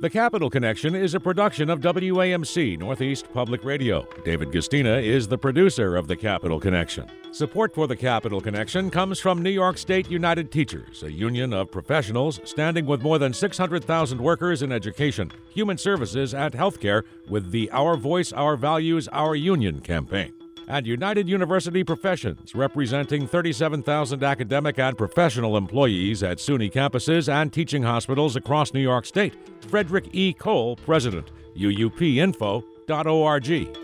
The Capital Connection is a production of WAMC Northeast Public Radio. David Gustina is the producer of The Capital Connection. Support for The Capital Connection comes from New York State United Teachers, a union of professionals standing with more than 600,000 workers in education, human services, and healthcare with the Our Voice, Our Values, Our Union campaign. And United University Professions, representing 37,000 academic and professional employees at SUNY campuses and teaching hospitals across New York State. Frederick E. Cole, President, uupinfo.org.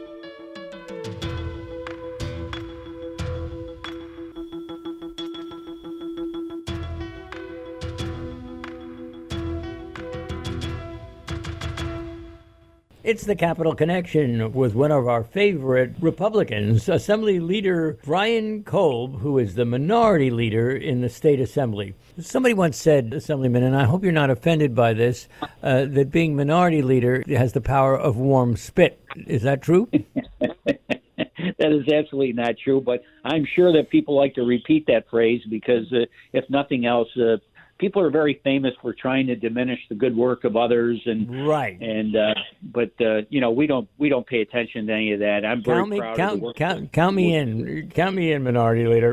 It's the Capital Connection with one of our favorite Republicans, Assembly Leader Brian Kolb, who is the minority leader in the state assembly. Somebody once said, Assemblyman, and I hope you're not offended by this, that being minority leader has the power of warm spit. Is that true? That is absolutely not true, but I'm sure that people like to repeat that phrase because, if nothing else, people are very famous for trying to diminish the good work of others, and right. And but we don't pay attention to any of that. I'm very proud of the work. Count me in, minority leader.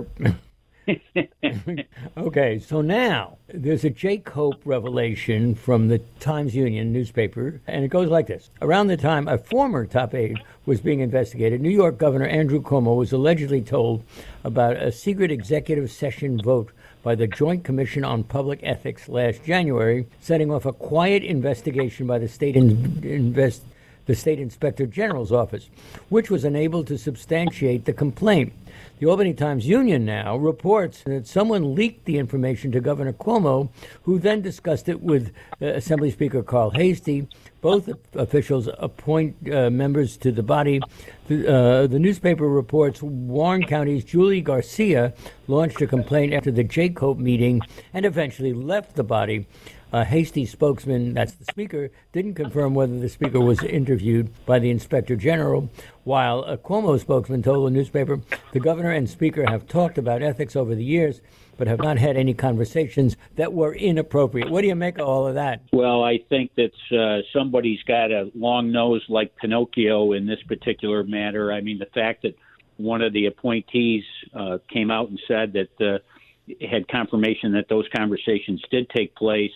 Okay, so now there's a Jay Cope revelation from the Times-Union newspaper, and it goes like this. Around the time a former top aide was being investigated, New York Governor Andrew Cuomo was allegedly told about a secret executive session vote by the Joint Commission on Public Ethics last January, setting off a quiet investigation by the state Inspector General's office, which was unable to substantiate the complaint. The Albany Times-Union now reports that someone leaked the information to Governor Cuomo, who then discussed it with Assembly Speaker Carl Heastie. Both officials appoint members to the body. The newspaper reports Warren County's Julie Garcia launched a complaint after the Jay Cope meeting and eventually left the body. Heastie's spokesman, that's the speaker, didn't confirm whether the speaker was interviewed by the inspector general, while a Cuomo spokesman told the newspaper the governor and speaker have talked about ethics over the years, but have not had any conversations that were inappropriate. What do you make of all of that? Well, I think that somebody's got a long nose like Pinocchio in this particular matter. I mean, the fact that one of the appointees came out and said that had confirmation that those conversations did take place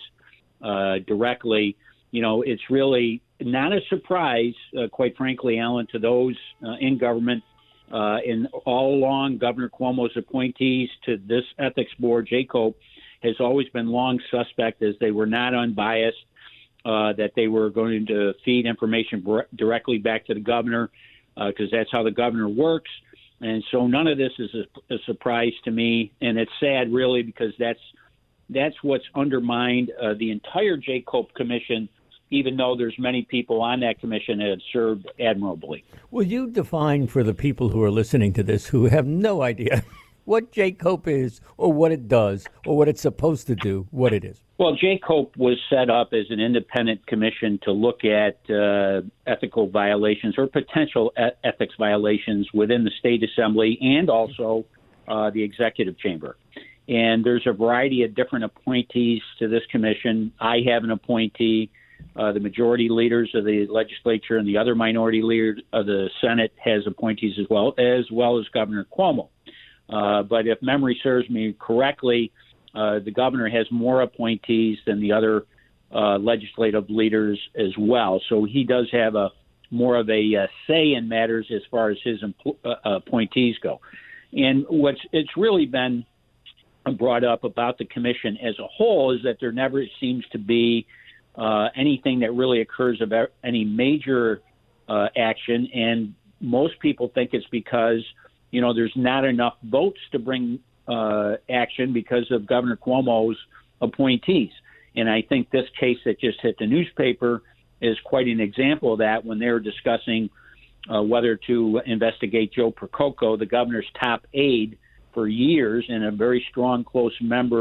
directly, it's really not a surprise, quite frankly, Alan, to those in government. And all along, Governor Cuomo's appointees to this ethics board, Jay Cope, has always been long suspect as they were not unbiased, that they were going to feed information directly back to the governor, because that's how the governor works. And so none of this is a surprise to me, and it's sad, really, because that's what's undermined the entire Jay Cope Commission, even though there's many people on that commission that have served admirably. Will you define for the people who are listening to this who have no idea what Jay Cope is or what it does or what it's supposed to do, what it is? Well, Jay Cope was set up as an independent commission to look at ethical violations or potential ethics violations within the state assembly and also the executive chamber. And there's a variety of different appointees to this commission. I have an appointee. The majority leaders of the legislature and the other minority leader of the Senate has appointees as well as Governor Cuomo. But if memory serves me correctly, the governor has more appointees than the other legislative leaders as well. So he does have more of a say in matters as far as his appointees go. And it's really been brought up about the commission as a whole is that there never seems to be anything that really occurs about any major action. And most people think it's because, there's not enough votes to bring action because of Governor Cuomo's appointees. And I think this case that just hit the newspaper is quite an example of that when they were discussing whether to investigate Joe Percoco, the governor's top aide for years and a very strong close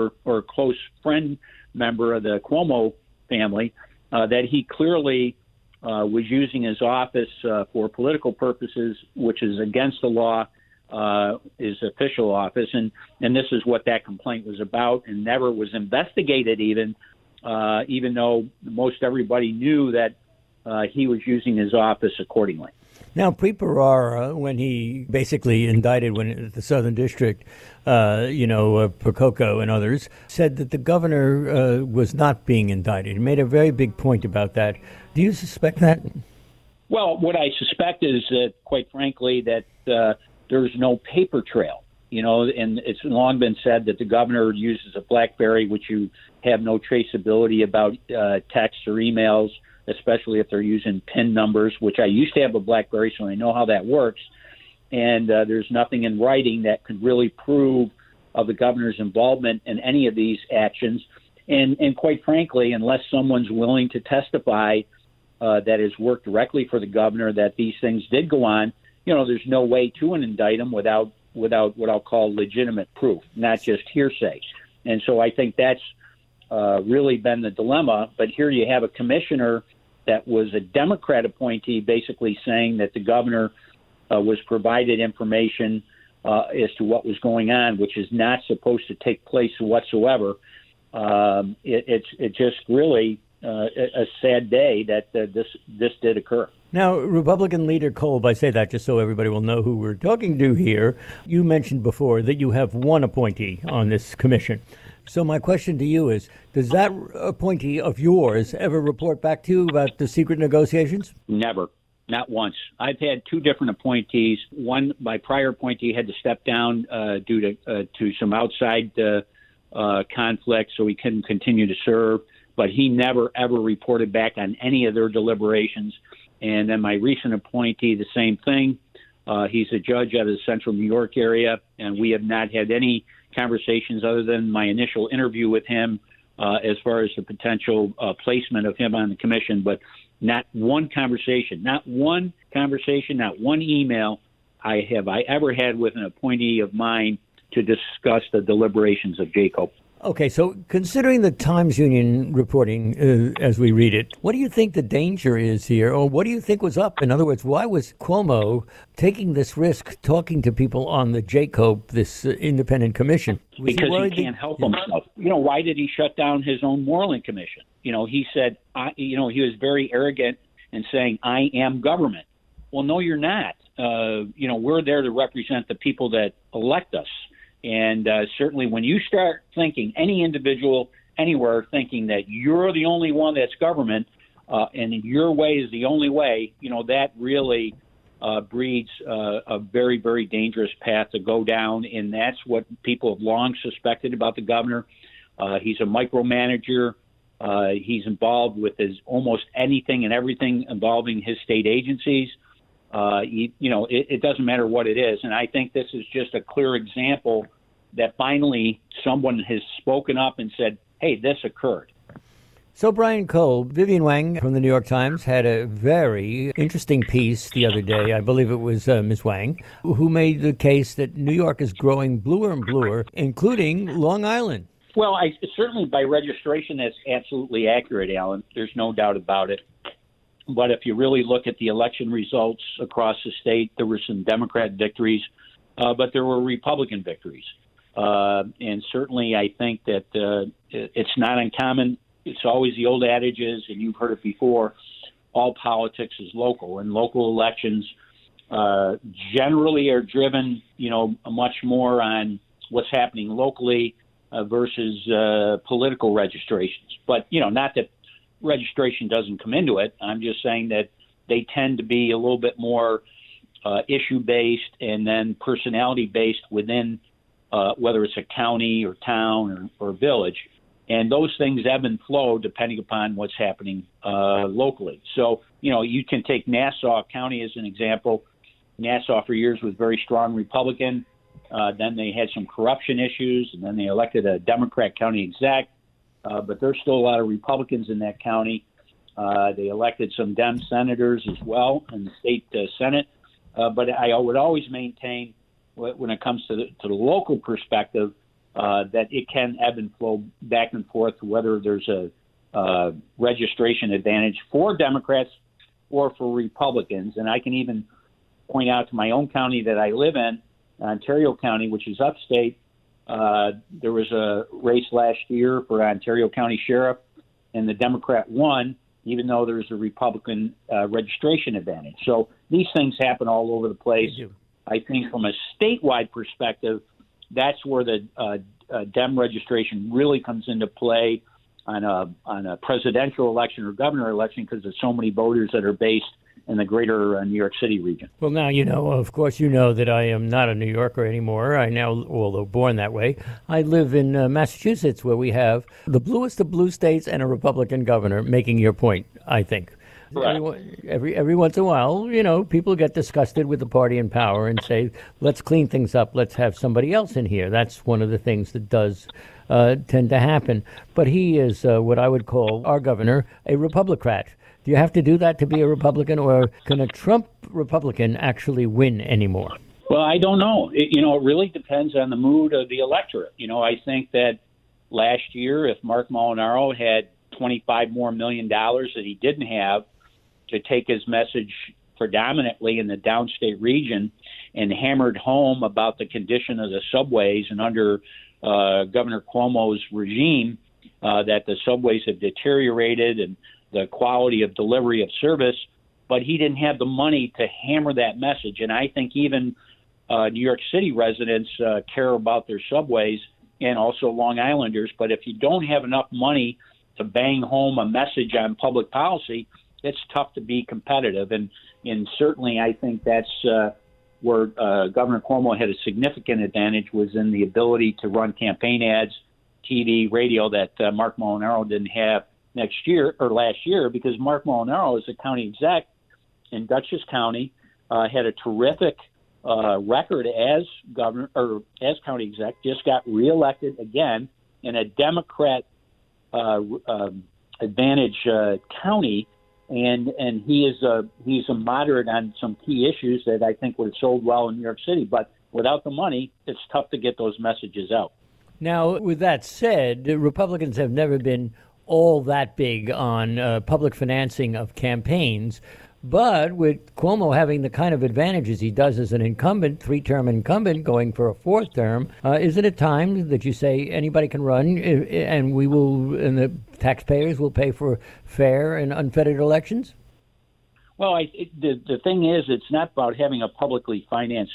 friend member of the Cuomo family, that he clearly was using his office for political purposes, which is against the law, his official office. And this is what that complaint was about and never was investigated even even though most everybody knew that he was using his office accordingly. Now, Preet Bharara, when he basically indicted the Southern District, Percoco and others, said that the governor was not being indicted. He made a very big point about that. Do you suspect that? Well, what I suspect is that, quite frankly, that there's no paper trail. And it's long been said that the governor uses a BlackBerry, which you have no traceability about texts or emails, especially if they're using PIN numbers, which I used to have a BlackBerry, so I know how that works. And there's nothing in writing that could really prove of the governor's involvement in any of these actions. And quite frankly, unless someone's willing to testify that has worked directly for the governor that these things did go on, there's no way to indict him without what I'll call legitimate proof, not just hearsay. And so I think that's really been the dilemma. But here you have a commissioner that was a Democrat appointee basically saying that the governor was provided information as to what was going on, which is not supposed to take place whatsoever. It's just really a sad day that this did occur. Now, Republican leader Kolb, I say that just so everybody will know who we're talking to here. You mentioned before that you have one appointee on this commission. So my question to you is, does that appointee of yours ever report back to you about the secret negotiations? Never. Not once. I've had two different appointees. One, my prior appointee had to step down due to some outside conflict, so he couldn't continue to serve. But he never, ever reported back on any of their deliberations. And then my recent appointee, the same thing. He's a judge out of the central New York area, and we have not had any conversations other than my initial interview with him as far as the potential placement of him on the commission. But not one conversation, not one email I ever had with an appointee of mine to discuss the deliberations of Jacob. Okay, so considering the Times Union reporting as we read it, what do you think the danger is here, or what do you think was up? In other words, why was Cuomo taking this risk, talking to people on the JCOPE, this independent commission? Because he can't help himself. Why did he shut down his own Moreland Commission? He said, he was very arrogant in saying, I am government. Well, no, you're not. We're there to represent the people that elect us. And certainly when you start thinking, any individual anywhere thinking that you're the only one that's government and your way is the only way, that really breeds a very, very dangerous path to go down. And that's what people have long suspected about the governor. He's a micromanager. He's involved with almost anything and everything involving his state agencies. It doesn't matter what it is. And I think this is just a clear example that finally someone has spoken up and said, hey, this occurred. So, Brian Kolb, Vivian Wang from the New York Times had a very interesting piece the other day. I believe it was Ms. Wang, who made the case that New York is growing bluer and bluer, including Long Island. Well, certainly by registration, that's absolutely accurate, Alan. There's no doubt about it. But if you really look at the election results across the state, there were some Democrat victories, but there were Republican victories. And certainly I think that it's not uncommon. It's always the old adages, and you've heard it before, all politics is local. And local elections generally are driven, much more on what's happening locally versus political registrations. But, not that registration doesn't come into it. I'm just saying that they tend to be a little bit more issue-based and then personality-based within whether it's a county or town or village. And those things ebb and flow depending upon what's happening locally. So, you can take Nassau County as an example. Nassau for years was very strong Republican. Then they had some corruption issues, and then they elected a Democrat county exec. But there's still a lot of Republicans in that county. They elected some Dem senators as well in the state Senate. But I would always maintain, when it comes to the local perspective, that it can ebb and flow back and forth, whether there's a registration advantage for Democrats or for Republicans. And I can even point out to my own county that I live in, Ontario County, which is upstate. There was a race last year for Ontario County Sheriff. and the Democrat won, even though there's a Republican registration advantage. So these things happen all over the place. I think from a statewide perspective, that's where the Dem registration really comes into play on a presidential election or governor election, because there's so many voters that are based in the greater New York City region. Well, now, of course, that I am not a New Yorker anymore. I now, although born that way, I live in Massachusetts, where we have the bluest of blue states and a Republican governor, making your point, I think. Every once in a while, people get disgusted with the party in power and say, let's clean things up, let's have somebody else in here. That's one of the things that does tend to happen. But he is what I would call, our governor, a Republican. Do you have to do that to be a Republican, or can a Trump Republican actually win anymore? Well, I don't know. It really depends on the mood of the electorate. I think that last year, if Mark Molinaro had $25 million more that he didn't have to take his message predominantly in the downstate region and hammered home about the condition of the subways, and under Governor Cuomo's regime, that the subways have deteriorated and the quality of delivery of service, but he didn't have the money to hammer that message. And I think even New York City residents care about their subways, and also Long Islanders. But if you don't have enough money to bang home a message on public policy, it's tough to be competitive. And certainly I think that's where Governor Cuomo had a significant advantage, was in the ability to run campaign ads, TV, radio, that Mark Molinaro didn't have last year, because Mark Molinaro, as a county exec in Dutchess County, had a terrific record as governor or as county exec, just got reelected again in a Democrat advantage county, and he's a moderate on some key issues that I think would have sold well in New York City. But without the money, it's tough to get those messages out. Now, with that said, Republicans have never been all that big on public financing of campaigns. But with Cuomo having the kind of advantages he does as an incumbent, three-term incumbent, going for a fourth term, isn't it time that you say anybody can run, and the taxpayers will pay for fair and unfettered elections? Well, the thing is, it's not about having a publicly financed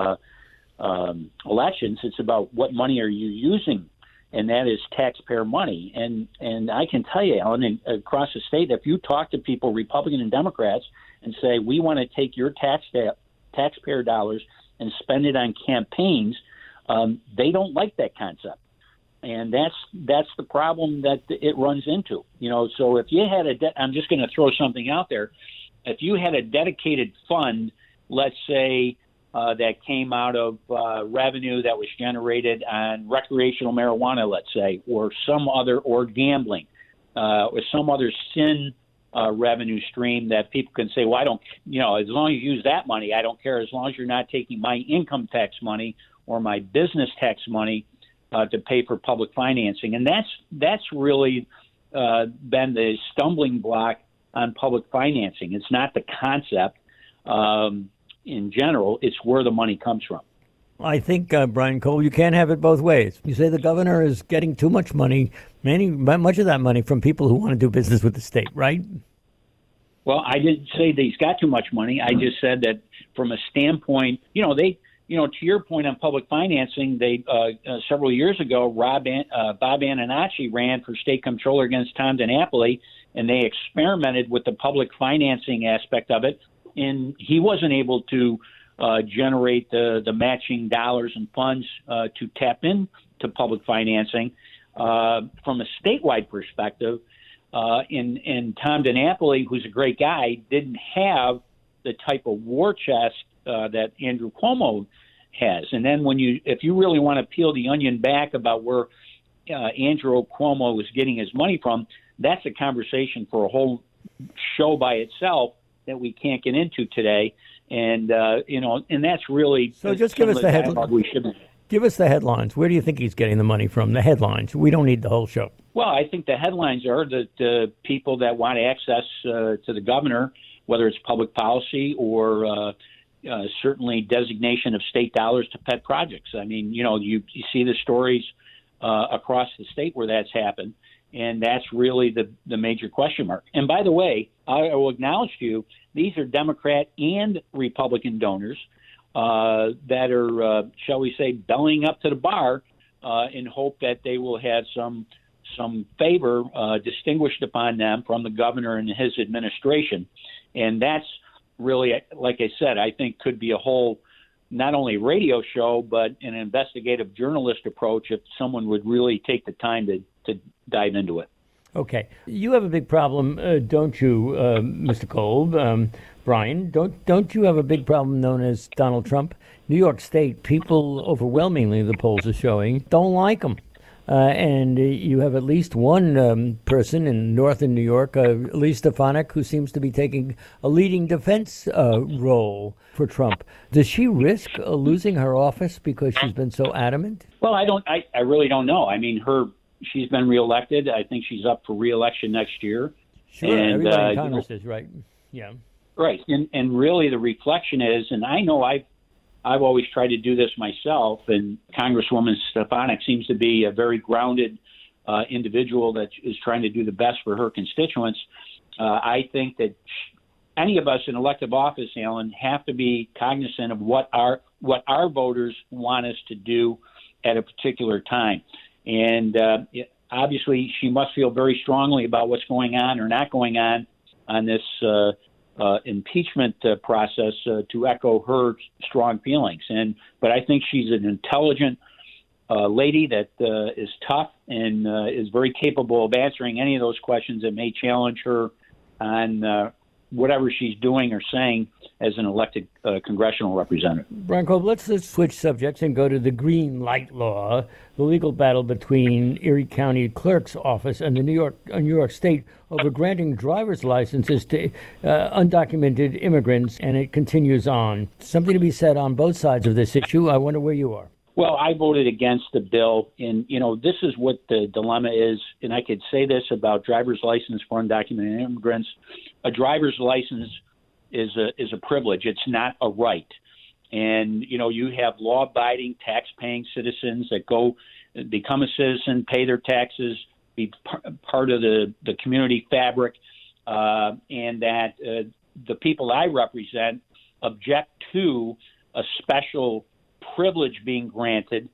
elections. It's about what money are you using, and that is taxpayer money. And I can tell you, Alan, across the state, if you talk to people, Republican and Democrats, and say, we want to take your taxpayer dollars and spend it on campaigns, they don't like that concept. And that's the problem that it runs into. So if you had I'm just going to throw something out there. If you had a dedicated fund, let's say, that came out of revenue that was generated on recreational marijuana, let's say, or gambling, or some other sin revenue stream that people can say, well, I don't, as long as you use that money, I don't care, as long as you're not taking my income tax money or my business tax money to pay for public financing. And that's really been the stumbling block on public financing. It's not the concept. In general, it's where the money comes from. I think, Brian Cole, you can't have it both ways. You say the governor is getting too much money, much of that money from people who want to do business with the state, right? Well, I didn't say that he's got too much money. I just said that from a standpoint, to your point on public financing, they several years ago, Bob Antonacci ran for state comptroller against Tom DiNapoli, and they experimented with the public financing aspect of it. And he wasn't able to generate the matching dollars and funds to tap into public financing. From a statewide perspective, and Tom DiNapoli, who's a great guy, didn't have the type of war chest that Andrew Cuomo has. And then if you really want to peel the onion back about where Andrew Cuomo was getting his money from, that's a conversation for a whole show by itself that we can't get into today, and and that's really so. Just give us the headlines. Give us the headlines. Where do you think he's getting the money from? The headlines. We don't need the whole show. Well, I think the headlines are that the people that want access to the governor, whether it's public policy or certainly designation of state dollars to pet projects. I mean, you see the stories across the state where that's happened. And that's really the major question mark. And by the way, I will acknowledge to you, these are Democrat and Republican donors that are, shall we say, bellying up to the bar in hope that they will have some favor distinguished upon them from the governor and his administration. And that's really, like I said, I think could be a whole, not only radio show, but an investigative journalist approach if someone would really take the time to dive into it. Okay. You have a big problem, don't you, Mr. Kolb? Brian, don't you have a big problem known as Donald Trump? New York State, people overwhelmingly, the polls are showing, don't like him. And you have at least one person in northern New York, Elise Stefanik, who seems to be taking a leading defense role for Trump. Does she risk losing her office because she's been so adamant? Well, I really don't know. I mean, she's been reelected. I think she's up for reelection next year. Sure, and, everybody in Congress is, right? Yeah. Right. And really the reflection is, and I know I've always tried to do this myself, and Congresswoman Stefanik seems to be a very grounded individual that is trying to do the best for her constituents. I think that any of us in elective office, Alan, have to be cognizant of what our voters want us to do at a particular time. And obviously, she must feel very strongly about what's going on or not going on this impeachment process to echo her strong feelings. But I think she's an intelligent lady that is tough and is very capable of answering any of those questions that may challenge her on whatever she's doing or saying as an elected congressional representative. Brian Kolb, let's switch subjects and go to the green light law, the legal battle between Erie County Clerk's office and the New York State over granting driver's licenses to undocumented immigrants, and it continues on. Something to be said on both sides of this issue. I wonder where you are. Well, I voted against the bill, and, this is what the dilemma is, and I could say this about driver's license for undocumented immigrants. A driver's license is a privilege. It's not a right. And, you have law-abiding, tax-paying citizens that go become a citizen, pay their taxes, be part of the community fabric, and that the people I represent object to a special privilege being granted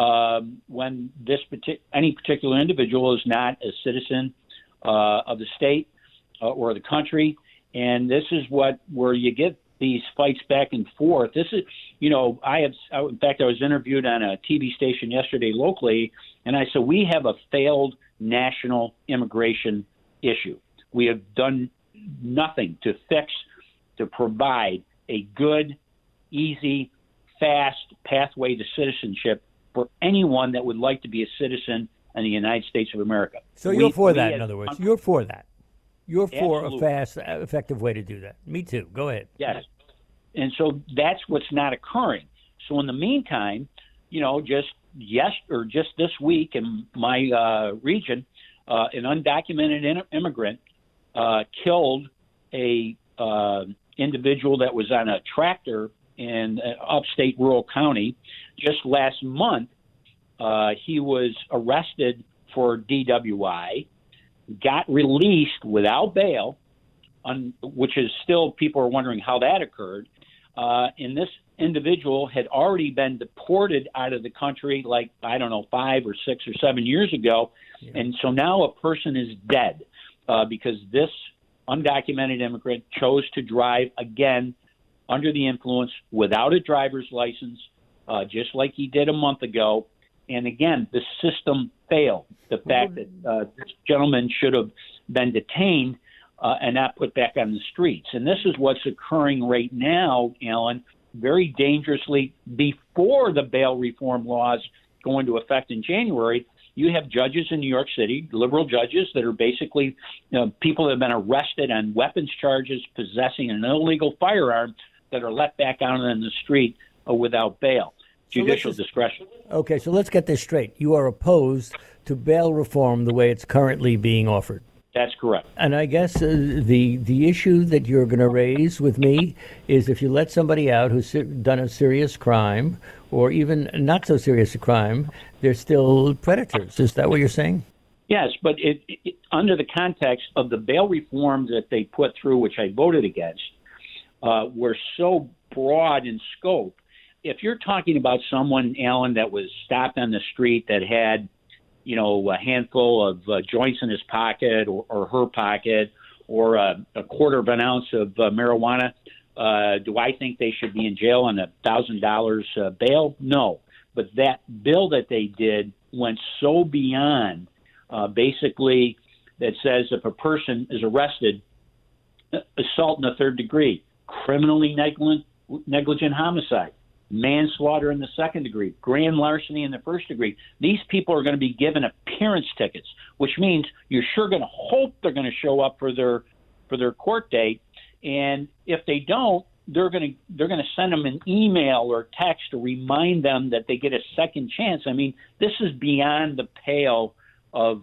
when any particular individual is not a citizen of the state or the country. And this is where you get these fights back and forth. This is, in fact, I was interviewed on a TV station yesterday locally, and I said, we have a failed national immigration issue. We have done nothing to provide a good, easy, fast pathway to citizenship for anyone that would like to be a citizen in the United States of America. So you're for that, in other words. You're for that. You're for a fast, effective way to do that. Me too. Go ahead. Yes. And so that's what's not occurring. So in the meantime, just this week in my region, an undocumented immigrant killed a individual that was on a tractor in upstate rural county. Just last month, he was arrested for DWI, got released without bail, which is still, people are wondering how that occurred. And this individual had already been deported out of the country 5 or 6 or 7 years ago. Yeah. And so now a person is dead because this undocumented immigrant chose to drive again under the influence without a driver's license, just like he did a month ago. And again, the system failed. The fact that this gentleman should have been detained and not put back on the streets. And this is what's occurring right now, Alan, very dangerously. Before the bail reform laws go into effect in January, you have judges in New York City, liberal judges, that are basically people that have been arrested on weapons charges, possessing an illegal firearm, that are let back out on the street without bail. Judicial discretion. Okay, so let's get this straight. You are opposed to bail reform the way it's currently being offered. That's correct. And I guess the issue that you're going to raise with me is if you let somebody out who's done a serious crime or even not so serious a crime, they're still predators. Is that what you're saying? Yes, but under the context of the bail reforms that they put through, which I voted against, were so broad in scope. If you're talking about someone, Alan, that was stopped on the street that had, a handful of joints in his pocket or her pocket, or a quarter of an ounce of marijuana, do I think they should be in jail on $1,000 bail? No. But that bill that they did went so beyond, basically, that says if a person is arrested, assault in the third degree, criminally negligent homicide, manslaughter in the second degree, grand larceny in the first degree, these people are going to be given appearance tickets, which means you're sure going to hope they're going to show up for their court date. And if they don't, they're going to send them an email or text to remind them that they get a second chance. I mean, this is beyond the pale of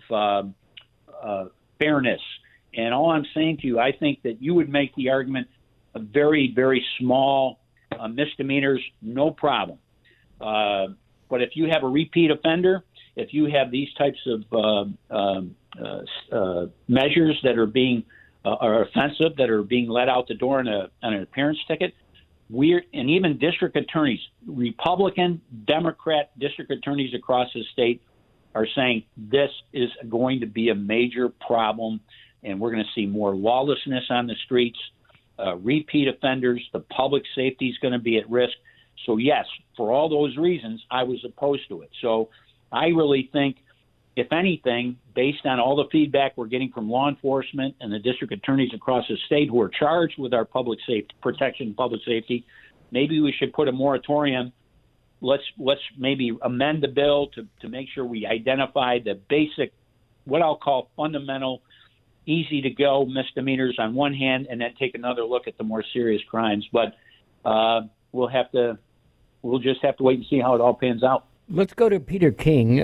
fairness. And all I'm saying to you, I think that you would make the argument a very, very small misdemeanors, no problem. But if you have a repeat offender, if you have these types of measures that are offensive, that are being let out the door on an appearance ticket, and even district attorneys, Republican, Democrat district attorneys across the state are saying this is going to be a major problem, and we're going to see more lawlessness on the streets, repeat offenders, the public safety is going to be at risk. So, yes, for all those reasons, I was opposed to it. So I really think, if anything, based on all the feedback we're getting from law enforcement and the district attorneys across the state who are charged with our public safety, protection, public safety, maybe we should put a moratorium. Let's maybe amend the bill to make sure we identify the basic, what I'll call fundamental, easy to go misdemeanors on one hand, and then take another look at the more serious crimes. But we'll just have to wait and see how it all pans out. Let's go to Peter King,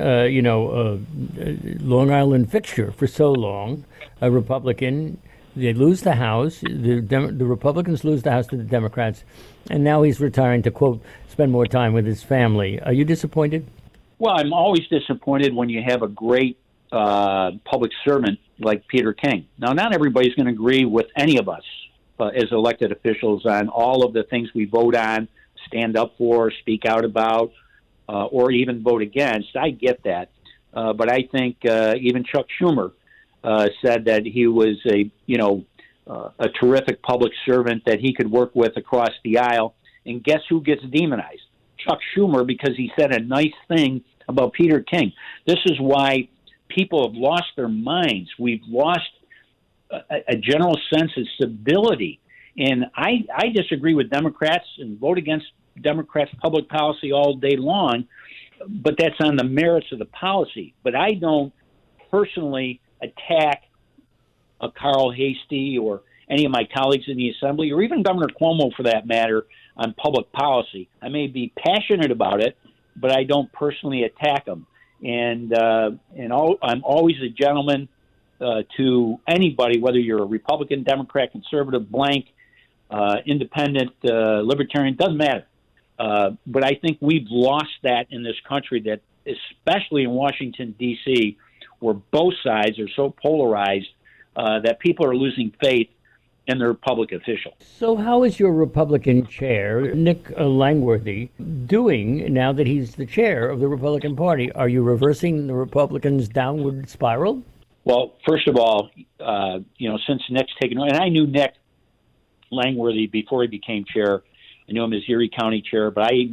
Long Island fixture for so long, a Republican. They lose the House. The Republicans lose the House to the Democrats, and now he's retiring to, quote, spend more time with his family. Are you disappointed? Well, I'm always disappointed when you have a great public servant like Peter King. Now, not everybody's going to agree with any of us as elected officials on all of the things we vote on, stand up for, speak out about, or even vote against. I get that. But I think even Chuck Schumer said that he was a terrific public servant that he could work with across the aisle. And guess who gets demonized? Chuck Schumer, because he said a nice thing about Peter King. This is why people have lost their minds. We've lost a general sense of civility. And I disagree with Democrats and vote against Democrats' public policy all day long, but that's on the merits of the policy. But I don't personally attack a Carl Hastie or any of my colleagues in the Assembly, or even Governor Cuomo for that matter, on public policy. I may be passionate about it, but I don't personally attack them. And I'm always a gentleman to anybody, whether you're a Republican, Democrat, conservative, blank, independent, libertarian, doesn't matter. But I think we've lost that in this country, that especially in Washington, D.C., where both sides are so polarized that people are losing faith in their public official. So how is your Republican chair, Nick Langworthy, doing now that he's the chair of the Republican Party? Are you reversing the Republicans' downward spiral? Well, first of all, since Nick's taken over, and I knew Nick Langworthy before he became chair. I knew him as Erie County chair, but I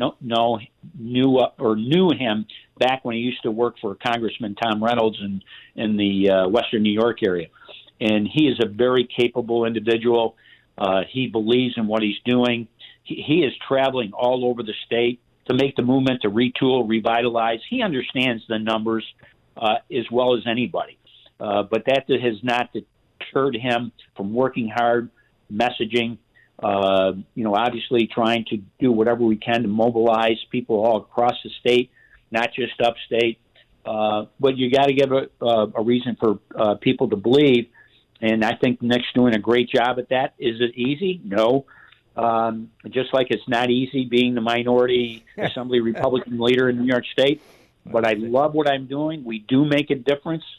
knew him back when he used to work for Congressman Tom Reynolds in the Western New York area. And he is a very capable individual. He believes in what he's doing. He is traveling all over the state to make the movement, to retool, revitalize. He understands the numbers as well as anybody. But that has not deterred him from working hard, messaging, obviously trying to do whatever we can to mobilize people all across the state, not just upstate. But you got to give a reason for people to believe. And I think Nick's doing a great job at that. Is it easy? No. Just like it's not easy being the minority Assembly Republican leader in New York State. But I love what I'm doing. We do make a difference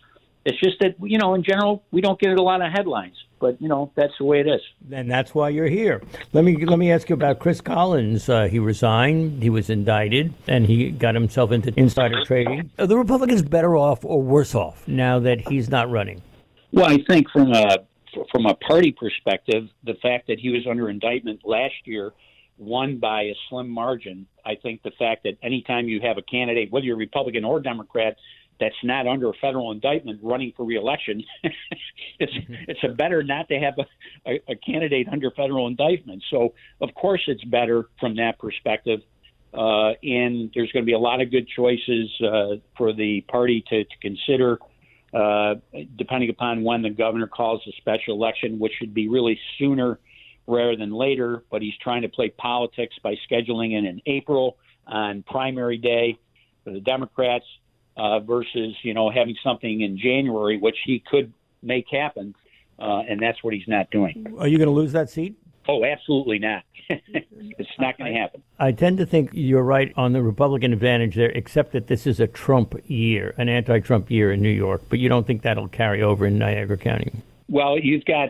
It's just that, in general, we don't get a lot of headlines. But, that's the way it is. And that's why you're here. Let me ask you about Chris Collins. He resigned, he was indicted, and he got himself into insider trading. Are the Republicans better off or worse off now that he's not running? Well, I think from a party perspective, the fact that he was under indictment last year won by a slim margin. I think the fact that anytime you have a candidate, whether you're Republican or Democrat, that's not under a federal indictment running for re-election, it's a better not to have a candidate under federal indictment. So, of course, it's better from that perspective. And there's going to be a lot of good choices for the party to consider, depending upon when the governor calls a special election, which should be really sooner rather than later. But he's trying to play politics by scheduling it in April on primary day for the Democrats. Versus, having something in January, which he could make happen, and that's what he's not doing. Are you going to lose that seat? Oh, absolutely not. It's not going to happen. I tend to think you're right on the Republican advantage there, except that this is a Trump year, an anti-Trump year in New York, but you don't think that'll carry over in Niagara County? Well, you've got,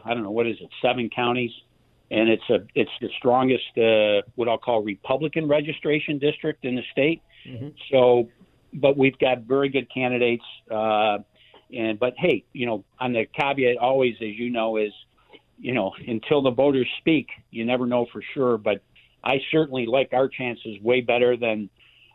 7 counties, and it's the strongest, what I'll call Republican registration district in the state. Mm-hmm. So, but we've got very good candidates. But hey, on the caveat always, as you know, is, until the voters speak, you never know for sure. But I certainly like our chances way better than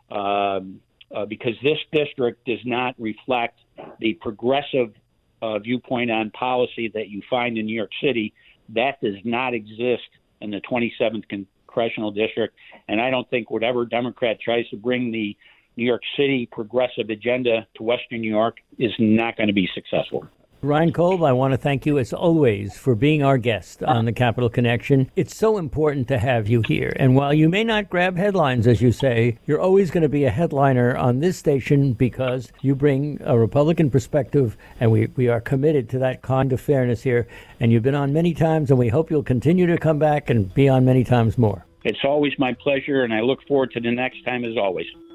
because this district does not reflect the progressive viewpoint on policy that you find in New York City. That does not exist in the 27th congressional district. And I don't think whatever Democrat tries to bring the New York City progressive agenda to Western New York is not going to be successful. Ryan Kolb, I want to thank you as always for being our guest on the Capital Connection. It's so important to have you here. And while you may not grab headlines, as you say, you're always going to be a headliner on this station because you bring a Republican perspective, and we are committed to that kind of fairness here. And you've been on many times, and we hope you'll continue to come back and be on many times more. It's always my pleasure, and I look forward to the next time as always.